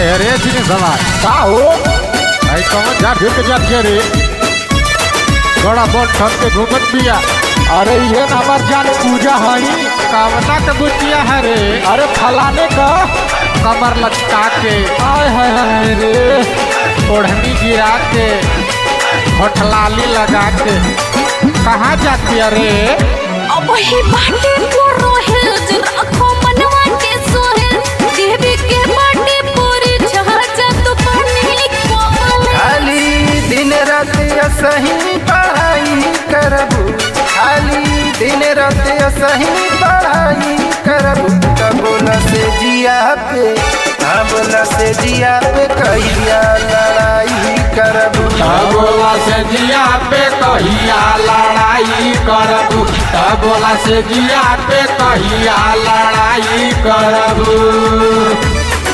रे जिने सवाल का हो आई कौन जा ढिक जात के रे बड़ा बोल ठक के घूमत बिया। अरे ये न हमार जान पूजा हई कावना के बुचिया है रे। अरे फलाने का कमर लटका के आय हाय रे ओढ़नी गिरा के होठलाली लगा के कहाँ जाती रे। अब ही बाटे को रोहे जरा को मनवा के सोहे देवी के बाटे पूरी छहजा तो पानी को खाली दिन रात सही पढ़ाई करबू खाली दिन रात सही पढ़ाई करबू बोला से जिया पे बोला से जिया पे कहिया लड़ाई करबू बोला से जिया पे कहिया लड़ाई करबू बोला से जिया पे कहिया लड़ाई करबू।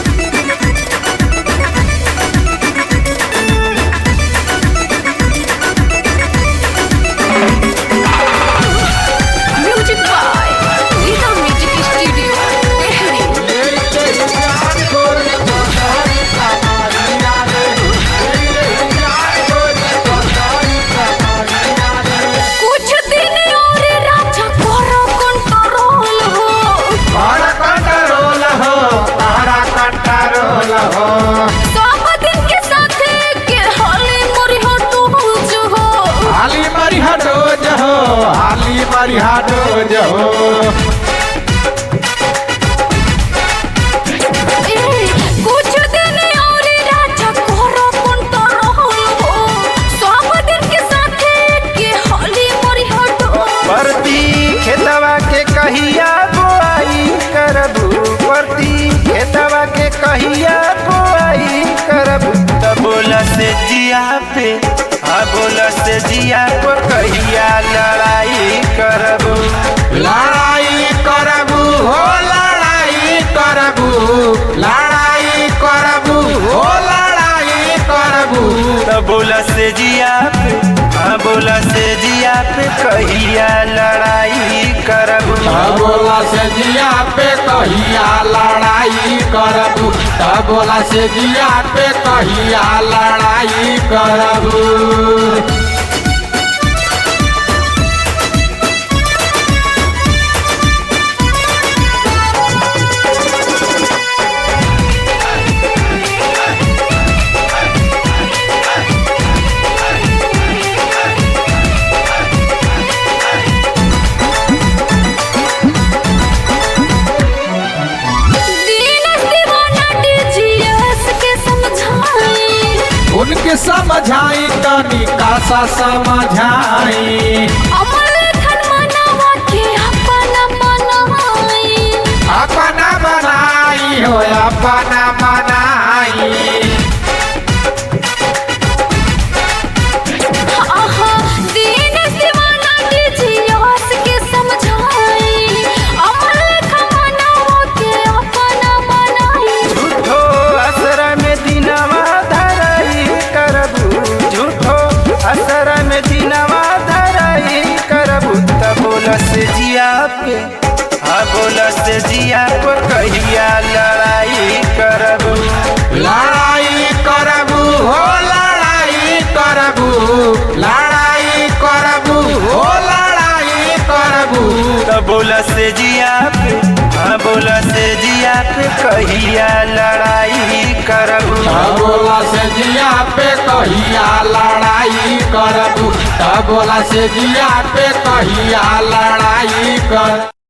Music by Leela music studio कुछ दिन और राजा कोरो कंट्रोल हो तारा कंट्रोल हो तारा कंट्रोल हो सब दिन के साथ के हाले मोरी हो तू जो हो हाली मरी हडोज हो हाली मरी हडोज हो। कुछ दिन और राजा कोरो कंट्रोल हो सब दिन के साथ के हाले मोरी हो तू परती खेतवा के कहिया बोआई करबू परती खेतवा के कहिया बोआई करबू बोला से जिया पे बोला से जिया पर कहिया लड़ाई करबू लड़ाई करबू हो लड़ाई करबू लड़ाई करबू हो लड़ाई करबू बोला से जिया पे बोला से जिया पे कहिया लड़ाई करबू बोला से जिया पे कहिया लड़ाई करबू बोला से जिया पे कहिया लड़ाई करबू। उनके समझाई तनी कासा समझाई अमर खन मनावा के अपना मनाई अपना बनाई हो अपना बनाई आहा दीन दीवाना जियास के समझाई अमर खन मनावा के अपना बनाई झूठो असर में दिनवा धराई करबू झूठो असर में दिनवा धराई करबू बोला से जिया पे बोला से जिया पर कहिया लड़ाई करबू लड़ाई करबू हो लड़ाई करबू लड़ाई करबू हो लड़ाई करबू बोला से जिया पे बोला से जिया पे कहिया लड़ाई करबू बोला से जिया पे कहिया लड़ाई करबू बोला से जिया पे कहिया लड़ाई कर।